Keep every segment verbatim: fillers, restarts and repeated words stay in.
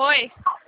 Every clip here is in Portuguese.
Oi.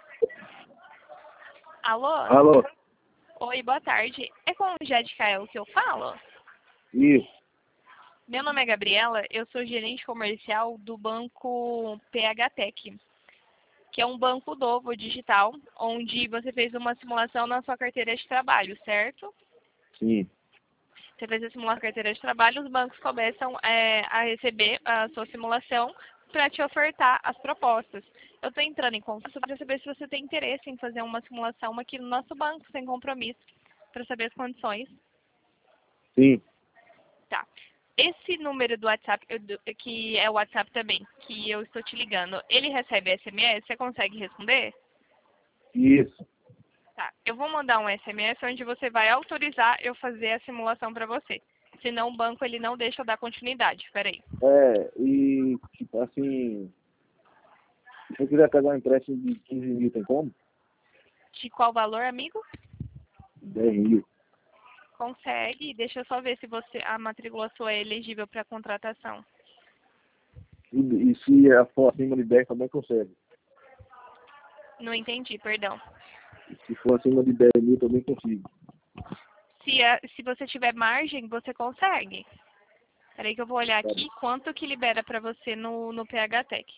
Alô? Alô? Oi, boa tarde. É com o Jade Kael que eu falo? Isso. Meu nome é Gabriela, eu sou gerente comercial do banco P H Tech, que é um banco novo digital, onde você fez uma simulação na sua carteira de trabalho, certo? Sim. Você fez a simulação da carteira de trabalho, os bancos começam é, a receber a sua simulação para te ofertar as propostas. Eu estou entrando em contato para saber se você tem interesse em fazer uma simulação aqui no nosso banco, sem compromisso, para saber as condições. Sim. Tá. Esse número do WhatsApp, eu- do- que é o WhatsApp também, que eu estou te ligando, ele recebe S M S? Você consegue responder? Isso. Tá. Eu vou mandar um S M S onde você vai autorizar eu fazer a simulação para você. Senão o banco ele não deixa eu dar continuidade. Peraí. É, e, tipo, assim, se eu quiser pegar um empréstimo de quinze mil, tem como? De qual valor, amigo? dez mil. Consegue. Deixa eu só ver se você a matrícula sua é elegível para contratação. E, e se a for acima de dez, também consegue. Não entendi, perdão. E se for acima de dez mil, também consigo. Se, a- se você tiver margem, você consegue. Peraí que eu vou olhar Tá aqui quanto que libera para você no, no P H Tech.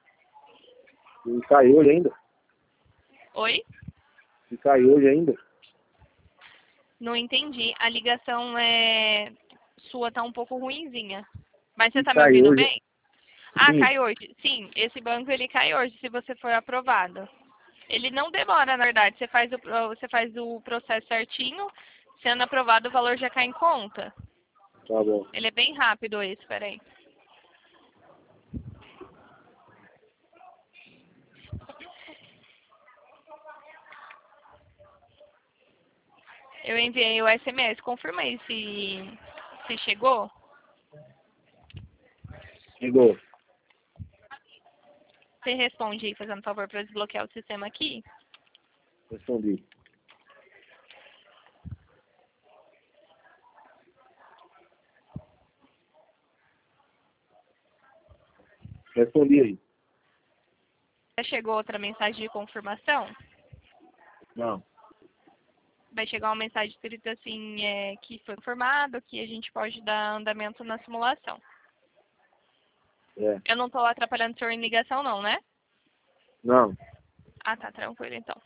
E cai hoje ainda? Oi? E cai hoje ainda? Não entendi. A ligação é sua tá um pouco ruinzinha. Mas você E tá me cai ouvindo hoje? bem? Ah, Sim. cai hoje. Sim, esse banco ele cai hoje se você for aprovado. Ele não demora, na verdade. Você faz o, pro- você faz o processo certinho, sendo aprovado o valor já cai em conta. Tá bom. Ele é bem rápido esse, peraí. Eu enviei o S M S, confirma aí se, se chegou. Chegou. Você responde aí, fazendo favor, para desbloquear o sistema aqui. Respondi. Respondi aí. Já chegou outra mensagem de confirmação? Não. Vai chegar uma mensagem escrita assim, é, que foi confirmado, que a gente pode dar andamento na simulação. É. Eu não estou atrapalhando o senhor em ligação não, né? Não. Ah, tá, tranquilo então.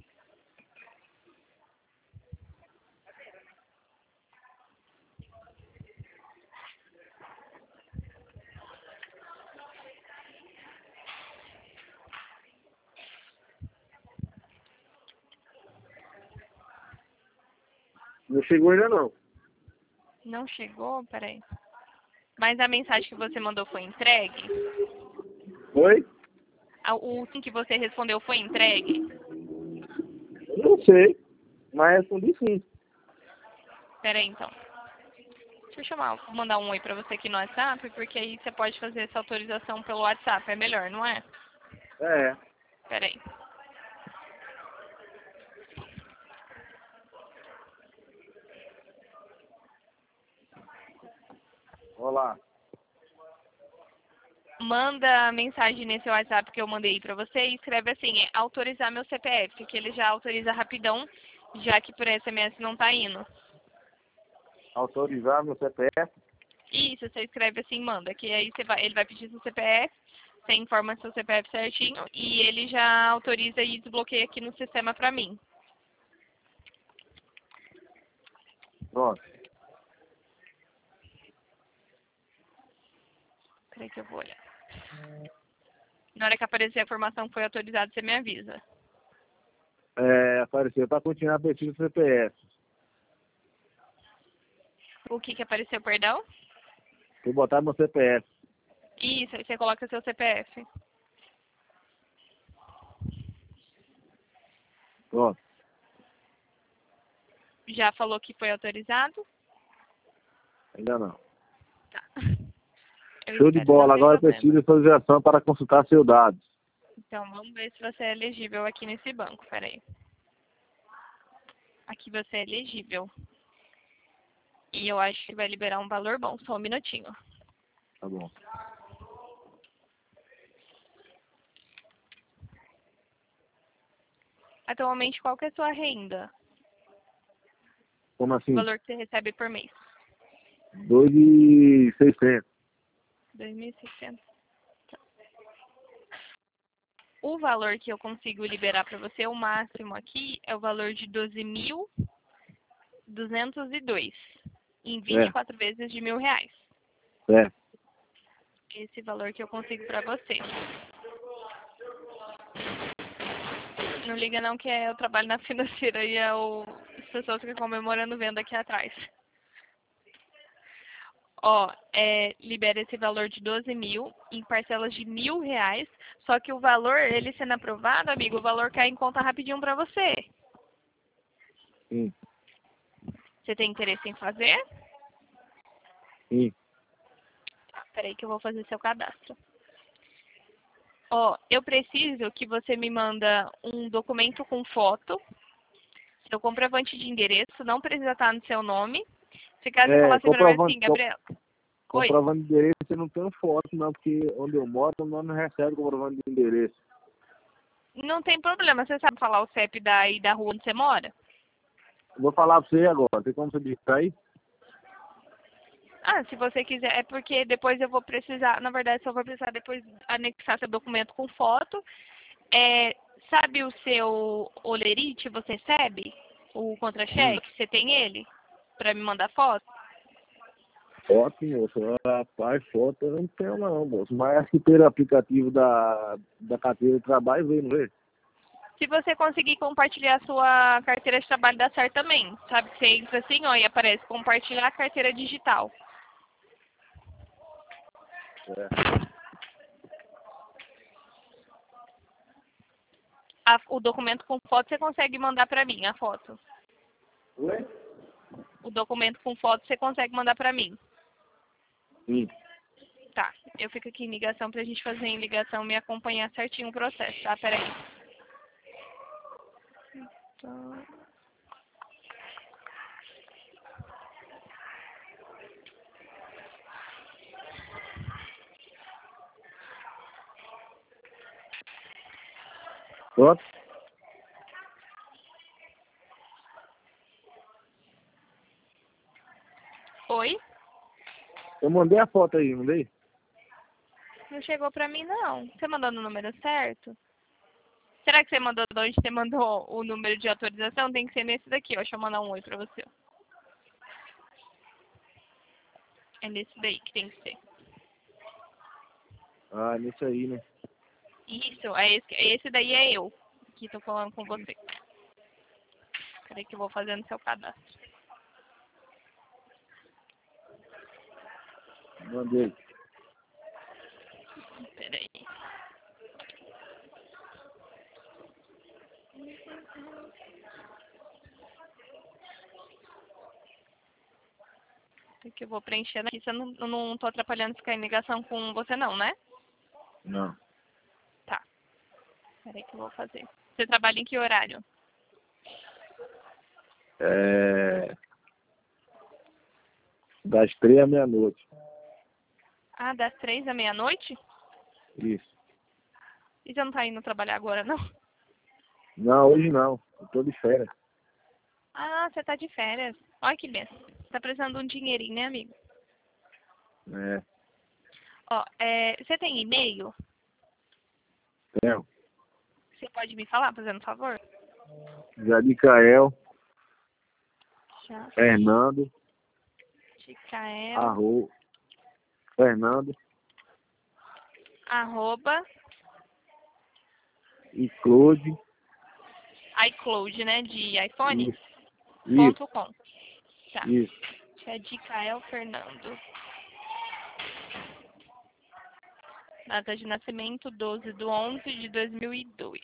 Não chegou ainda não. Não chegou? Peraí. Mas a mensagem que você mandou foi entregue? Oi? Ah, o sim que você respondeu foi entregue? Não sei. Mas respondi sim. Peraí então. Deixa eu chamar, vou mandar um oi pra você aqui no WhatsApp, porque aí você pode fazer essa autorização pelo WhatsApp. É melhor, não é? É. Peraí. Olá. Manda a mensagem nesse WhatsApp que eu mandei pra você e escreve assim, é, autorizar meu C P F, que ele já autoriza rapidão, já que por S M S não tá indo. Autorizar meu C P F? Isso, você escreve assim, manda, que aí você vai, ele vai pedir seu C P F, você informa seu C P F certinho e ele já autoriza e desbloqueia aqui no sistema pra mim. Pronto. Peraí que eu vou olhar. Na hora que aparecer a informação que foi autorizada, você me avisa. É, apareceu para continuar preciso C P F. O que que apareceu, perdão? Vou botar meu C P F. Isso, aí você coloca seu C P F. Pronto. Já falou que foi autorizado? Ainda não. Tá. Eu Show de espero, não bola. tem Agora eu problema. preciso de autorização para consultar seus dados. Então, vamos ver se você é elegível aqui nesse banco. Peraí. Aqui você é elegível. E eu acho que vai liberar um valor bom. Só um minutinho. Tá bom. Atualmente, qual que é a sua renda? Como O assim? valor que você recebe por mês? Dois mil e seiscentos. dois mil e seiscentos. O valor que eu consigo liberar para você, o máximo aqui, é o valor de doze mil duzentos e dois. Em vinte e É, quatro vezes de mil reais. é. Esse valor que eu consigo para você. Não liga não que é, eu trabalho na financeira e é o, as pessoas ficam comemorando venda aqui atrás. Ó, é, libera esse valor de doze mil em parcelas de mil reais. Só que o valor, ele sendo aprovado, amigo, o valor cai em conta rapidinho para você. Sim, Você tem interesse em fazer? sim. Peraí que eu vou fazer seu cadastro. Ó, eu preciso que você me manda um documento com foto, seu comprovante de endereço, não precisa estar no seu nome. Se caso você falar É, assim pra mim comprovando, assim, co- Gabriela, oi, comprovando endereço, eu não tenho foto, não, porque onde eu moro, nós não recebe comprovando de endereço. não tem problema, você sabe falar o C E P daí da rua onde você mora? Vou falar pra você agora, tem como você digitar aí? Ah, se você quiser, é porque depois eu vou precisar, na verdade só vou precisar depois anexar seu documento com foto. É, sabe o seu olerite, você recebe? O Hum. contra-cheque, você tem ele? Pra me mandar foto? Foto, moço. Rapaz, foto eu não tenho não, moço. Mas acho que pelo aplicativo da, da carteira de trabalho veio, não veio? Se você conseguir compartilhar a sua carteira de trabalho, dá certo também. Sabe que você entra assim, ó, e aparece compartilhar a carteira digital. É. A- o documento com foto você consegue mandar pra mim, a foto. Oi? O documento com foto você consegue mandar pra mim. Sim. Tá, eu fico aqui em ligação pra gente fazer em ligação e me acompanhar certinho o processo, tá? Peraí. Então... Foto? Oi? Eu mandei a foto aí, não dei? Não chegou pra mim, não. Você mandou no número certo? Será que você mandou de onde você mandou o número de autorização? Tem que ser nesse daqui, ó. Deixa eu mandar um oi pra você. É nesse daí que tem que ser. Ah, nesse aí, né? Isso, é esse, esse daí é eu que tô falando com você. Peraí que eu vou fazendo seu cadastro. Mandei. Peraí. Que eu vou preenchendo aqui. Você não, eu não tô atrapalhando ficar em ligação com você não, né? Não. Tá. Peraí que eu vou fazer. Você trabalha em que horário? É... Das três à meia-noite. Ah, das três à meia-noite? Isso. E você não tá indo trabalhar agora, não? Não, hoje não. Eu tô de férias. Ah, você tá de férias. Olha que benção. Tá precisando de um dinheirinho, né, amigo? É. Ó, é, você tem e-mail? Tenho. Você pode me falar, fazendo um favor? Jadicael Já. Fernando, Ticael, arro, Fernando arroba, e Claude. iCloud, né, de iPhone, Isso, isso, ponto com. Tá. isso. Jadicael Fernando. Data de nascimento, doze de onze de dois mil e dois.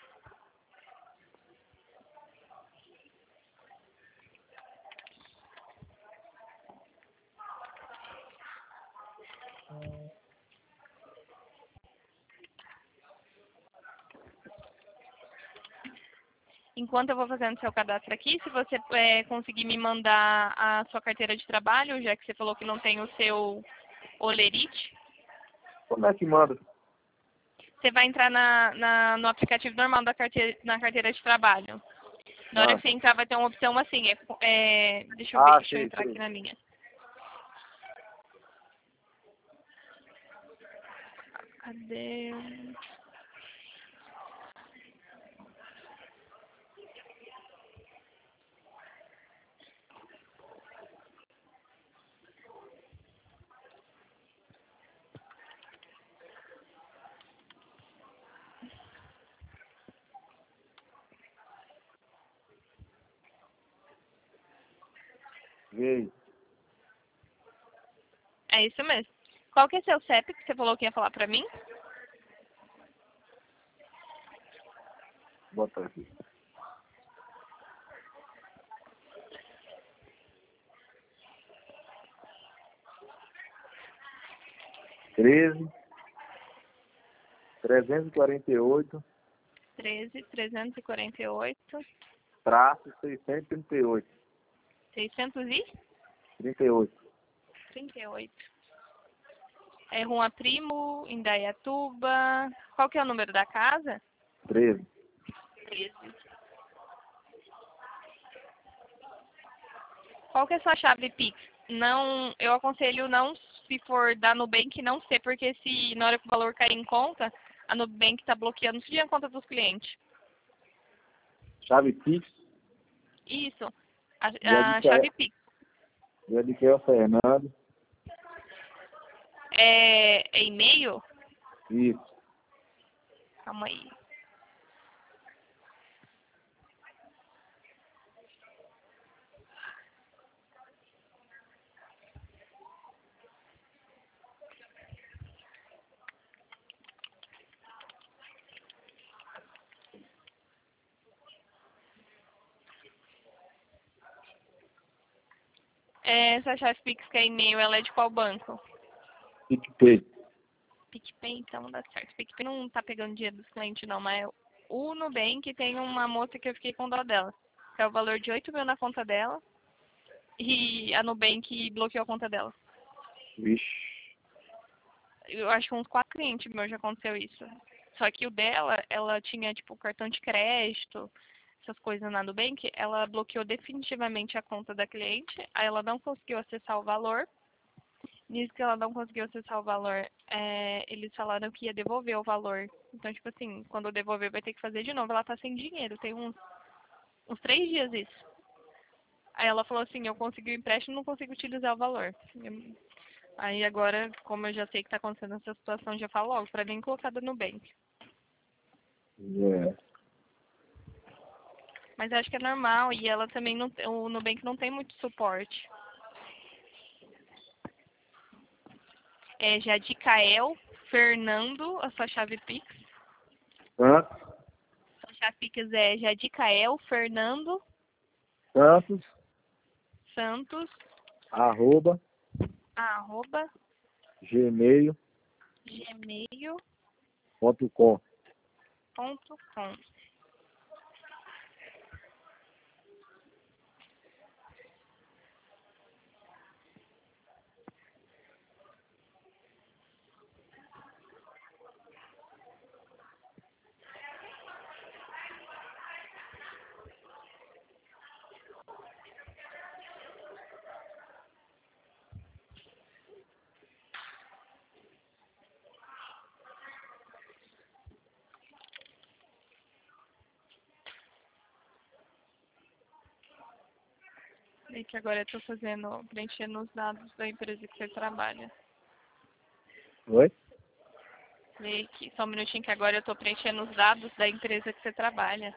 Enquanto eu vou fazendo seu cadastro aqui, se você é, conseguir me mandar a sua carteira de trabalho, já que você falou que não tem o seu olerite, Como é que manda? Você vai entrar na, na, no aplicativo normal da carteira, na carteira de trabalho. Na hora Ah, que você entrar, vai ter uma opção assim. É, é, deixa eu ver, ah deixa eu sei, entrar sei. aqui na minha. Cadê? Veio. É isso mesmo. Qual que é seu C E P que você falou que ia falar pra mim? Bota aqui. treze, trezentos e quarenta e oito, treze, trezentos e quarenta e oito, traço seiscentos e trinta e oito. seiscentos e trinta e oito. trinta e oito. É Rua Primo, Indaiatuba. Qual que é o número da casa? treze. treze. Qual que é a sua chave Pix? Não, eu aconselho não, se for da Nubank, não ser, porque se na hora que o valor cair em conta, a Nubank está bloqueando tudo a conta dos clientes. Chave Pix. Isso, a, Dia de a chave Pix. Dia de Kel Fernando. É, é e-mail? Isso. Calma aí. É, essa chave Pix que é e-mail, ela é de qual banco? PicPay. PicPay, então dá certo. PicPay não tá pegando dinheiro dos clientes, não, mas o Nubank tem uma moça que eu fiquei com dó dela. Que é o valor de oito mil na conta dela. E a Nubank bloqueou a conta dela. Vixe. Eu acho que uns quatro clientes meus já aconteceu isso. Só que o dela, ela tinha, tipo, cartão de crédito, essas coisas na Nubank. Ela bloqueou definitivamente a conta da cliente. Aí ela não conseguiu acessar o valor. Nisso que ela não conseguiu acessar o valor, é, eles falaram que ia devolver o valor. Então, tipo assim, quando devolver vai ter que fazer de novo. Ela tá sem dinheiro, tem uns, uns três dias isso. Aí ela falou assim, eu consegui o empréstimo, não consigo utilizar o valor. Eu- Aí agora, como eu já sei que tá acontecendo essa situação, já falo logo, pra mim colocada no Nubank. É. Mas acho que é normal e ela também não, o Nubank não tem muito suporte. É Jadicael Fernando, a sua chave Pix. Santos. Sua chave Pix é Jadicael Fernando Santos. Santos, Arroba. arroba, Gmail. gmail Ponto com. ponto com. E que agora eu estou fazendo, preenchendo os dados da empresa que você trabalha. Oi? Vê aqui, só um minutinho que agora eu estou preenchendo os dados da empresa que você trabalha.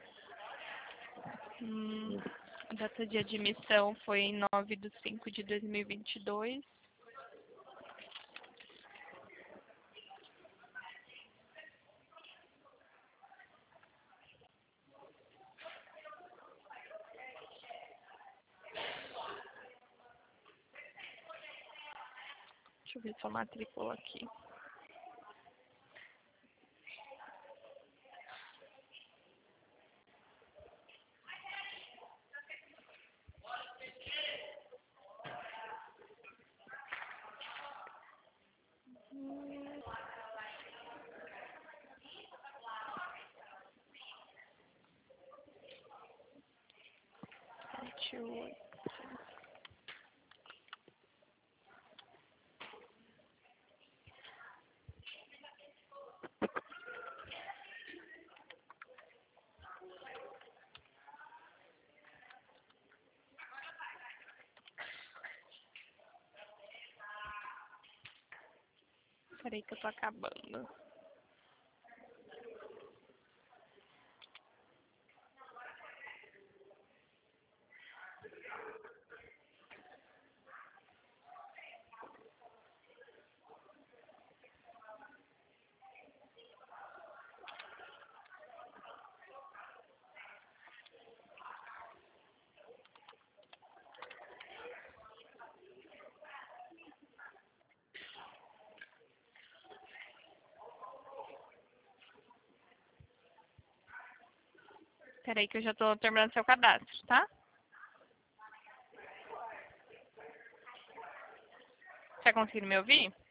Hum, a data de admissão foi em nove de cinco de dois mil e vinte e dois. Deixa eu ver sua matrícula aqui. vinte e oito. Peraí que eu tô acabando. Peraí que eu já tô terminando seu cadastro, tá? Tá conseguindo me ouvir?